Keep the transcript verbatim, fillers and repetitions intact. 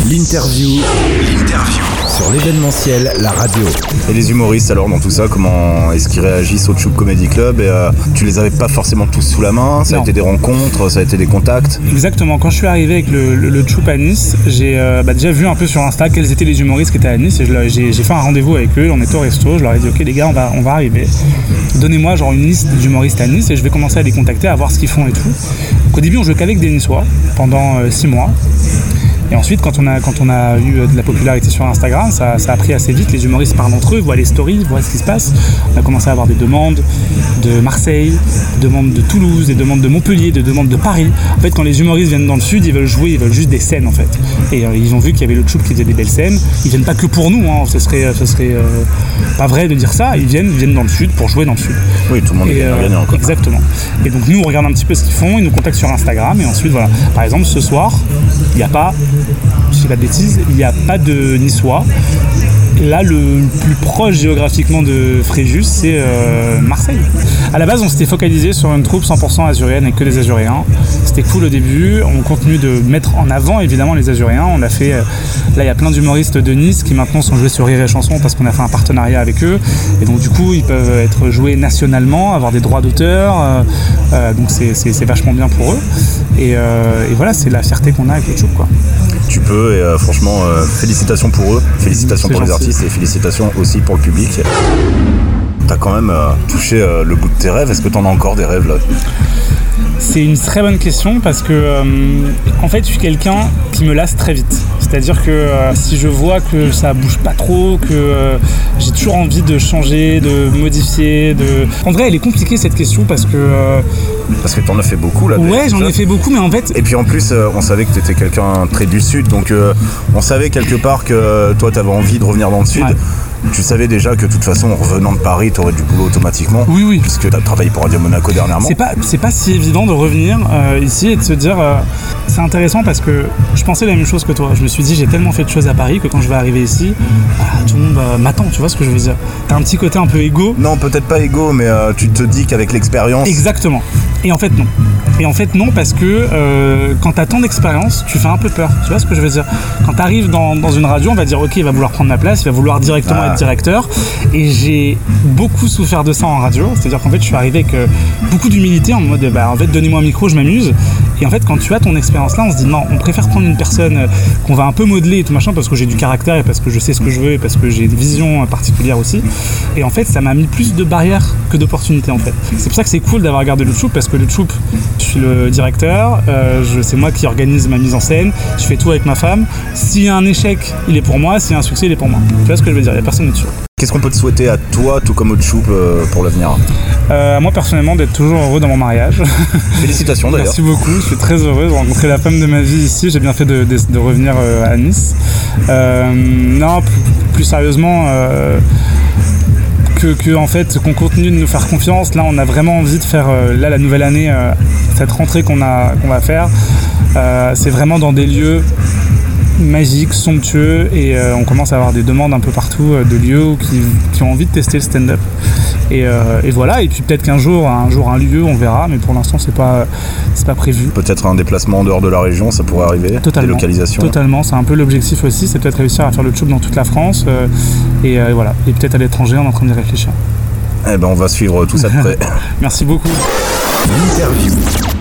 L'interview. L'interview. Sur l'événementiel, la radio. Et les humoristes alors dans tout ça, comment est-ce qu'ils réagissent au Tchoub Comedy Club? Et euh, tu les avais pas forcément tous sous la main, ça non. a été des rencontres, ça a été des contacts? Exactement, quand je suis arrivé avec le, le, le Tchoub à Nice, j'ai euh, bah, déjà vu un peu sur Insta quels étaient les humoristes qui étaient à Nice et je, j'ai, j'ai fait un rendez-vous avec eux, on était au resto, je leur ai dit ok les gars on va, on va arriver, donnez-moi genre une liste d'humoristes à Nice et je vais commencer à les contacter, à voir ce qu'ils font et tout. Donc au début on jouait qu'avec des Niçois pendant euh, six mois. Et ensuite, quand on a, quand on a eu de la popularité sur Instagram, ça, ça a pris assez vite. Les humoristes parlent entre eux, voient les stories, voient ce qui se passe. On a commencé à avoir des demandes de Marseille, des demandes de Toulouse, des demandes de Montpellier, des demandes de Paris. En fait, quand les humoristes viennent dans le sud, ils veulent jouer, ils veulent juste des scènes en fait. Et euh, ils ont vu qu'il y avait le Tchoub qui faisait des belles scènes. Ils viennent pas que pour nous, hein. Ce serait, ce serait euh, pas vrai de dire ça. Ils viennent, ils viennent dans le sud pour jouer dans le sud. Oui, tout le monde et, est euh, gagnant encore. Exactement. Et donc nous, on regarde un petit peu ce qu'ils font, ils nous contactent sur Instagram et ensuite voilà. Par exemple, ce soir, il n'y a pas, je dis pas de bêtises, il n'y a pas de Niçois. Là, le plus proche géographiquement de Fréjus, c'est euh, Marseille. À la base, on s'était focalisé sur une troupe cent pour cent azuréenne et que des Azuréens. C'était cool au début. On continue de mettre en avant, évidemment, les Azuréens. On a fait... Euh, là, il y a plein d'humoristes de Nice qui maintenant sont joués sur Rire et Chanson parce qu'on a fait un partenariat avec eux. Et donc, du coup, ils peuvent être joués nationalement, avoir des droits d'auteur. Euh, euh, donc, c'est, c'est, c'est vachement bien pour eux. Et, euh, et voilà, c'est la fierté qu'on a avec le Tchoub, quoi. Tu peux, et euh, franchement, euh, félicitations pour eux, félicitations c'est pour gentil. Les artistes et félicitations aussi pour le public. T'as quand même euh, touché euh, le bout de tes rêves, est-ce que t'en as encore des rêves là? C'est une très bonne question parce que euh, en fait je suis quelqu'un qui me lasse très vite. C'est-à-dire que euh, si je vois que ça bouge pas trop, que euh, j'ai toujours envie de changer, de modifier, de... En vrai elle est compliquée cette question parce que... Euh... Parce que t'en as fait beaucoup là. Ouais, j'en ai fait beaucoup mais en fait... Et puis en plus euh, on savait que t'étais quelqu'un très du sud, donc euh, on savait quelque part que euh, toi t'avais envie de revenir dans le sud. Ouais. Tu savais déjà que de toute façon en revenant de Paris t'aurais du boulot automatiquement. Oui oui. Puisque t'as travaillé pour Radio Monaco dernièrement. C'est pas, c'est pas si évident de revenir euh, ici et de se dire euh, c'est intéressant parce que je pensais la même chose que toi. Je me suis dit j'ai tellement fait de choses à Paris que quand je vais arriver ici bah, tout le monde euh, m'attend, tu vois ce que je veux dire. T'as un petit côté un peu égo. Non peut-être pas égo mais euh, tu te dis qu'avec l'expérience. Exactement. Et en fait non. Et en fait non parce que euh, quand t'as tant d'expérience tu fais un peu peur, tu vois ce que je veux dire. Quand t'arrives dans, dans une radio on va dire ok il va vouloir prendre ma place, il va vouloir directement ah. être directeur et j'ai beaucoup souffert de ça en radio, c'est-à-dire qu'en fait je suis arrivé avec euh, beaucoup d'humilité en mode bah en fait donnez-moi un micro je m'amuse et en fait quand tu as ton expérience là on se dit non on préfère prendre une personne euh, qu'on va un peu modeler et tout machin parce que j'ai du caractère et parce que je sais ce que je veux et parce que j'ai une vision euh, particulière aussi et en fait ça m'a mis plus de barrières que d'opportunités en fait. C'est pour ça que c'est cool d'avoir gardé le Tchoub parce que le Tchoub je suis le directeur, euh, je, c'est moi qui organise ma mise en scène, je fais tout avec ma femme, s'il y a un échec il est pour moi, s'il y a un succès il est pour moi, tu vois ce que je veux dire, il n'y a personne dessus. Qu'est-ce qu'on peut te souhaiter à toi, tout comme au Tchoub, euh, pour l'avenir? euh, Moi, personnellement, d'être toujours heureux dans mon mariage. Félicitations d'ailleurs. Merci beaucoup, je suis très heureux de rencontrer la femme de ma vie ici. J'ai bien fait de, de, de revenir euh, à Nice. Euh, non, plus, plus sérieusement, euh, que, que en fait, qu'on continue de nous faire confiance. Là, on a vraiment envie de faire, euh, là, la nouvelle année, euh, cette rentrée qu'on, a, qu'on va faire, euh, c'est vraiment dans des lieux magique, somptueux et euh, on commence à avoir des demandes un peu partout euh, de lieux qui, qui ont envie de tester le stand-up et, euh, et voilà et puis peut-être qu'un jour un jour un lieu on verra mais pour l'instant c'est pas c'est pas prévu. Peut-être un déplacement en dehors de la région ça pourrait arriver. Totalement. Des localisations. Totalement, c'est un peu l'objectif aussi, c'est peut-être réussir à faire le Tchoub dans toute la France euh, et euh, voilà et peut-être à l'étranger on est en train d'y réfléchir. Eh ben on va suivre tout ça de près. Merci beaucoup. L'interview.